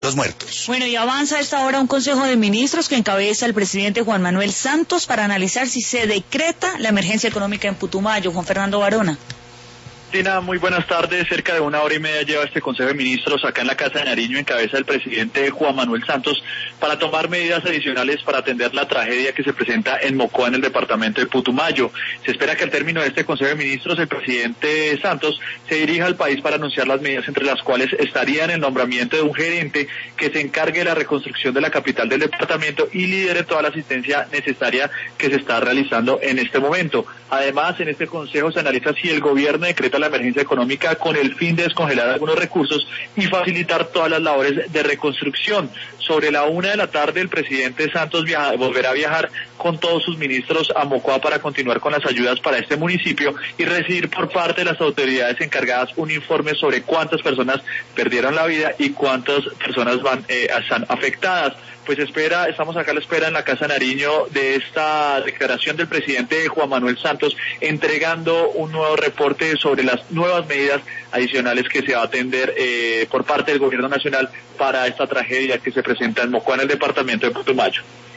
los muertos. Bueno, y avanza a esta hora un Consejo de Ministros que encabeza el presidente Juan Manuel Santos para analizar si se decreta la emergencia económica en Putumayo. Juan Fernando Barona. Tina, muy buenas tardes. Cerca de 1 hora y media lleva este Consejo de Ministros acá en la Casa de Nariño en cabeza del presidente Juan Manuel Santos para tomar medidas adicionales para atender la tragedia que se presenta en Mocoa, en el departamento de Putumayo. Se espera que al término de este Consejo de Ministros el presidente Santos se dirija al país para anunciar las medidas, entre las cuales estarían el nombramiento de un gerente que se encargue de la reconstrucción de la capital del departamento y lidere toda la asistencia necesaria que se está realizando en este momento. Además, en este consejo se analiza si el gobierno decreta la emergencia económica con el fin de descongelar algunos recursos y facilitar todas las labores de reconstrucción. Sobre la 1 p.m, el presidente Santos volverá a viajar con todos sus ministros a Mocoa para continuar con las ayudas para este municipio y recibir por parte de las autoridades encargadas un informe sobre cuántas personas perdieron la vida y cuántas personas están afectadas. Pues estamos acá a la espera en la Casa Nariño de esta declaración del presidente Juan Manuel Santos, entregando un nuevo reporte sobre las nuevas medidas adicionales que se va a atender por parte del gobierno nacional para esta tragedia que se presenta en Mocoa, en el departamento de Putumayo.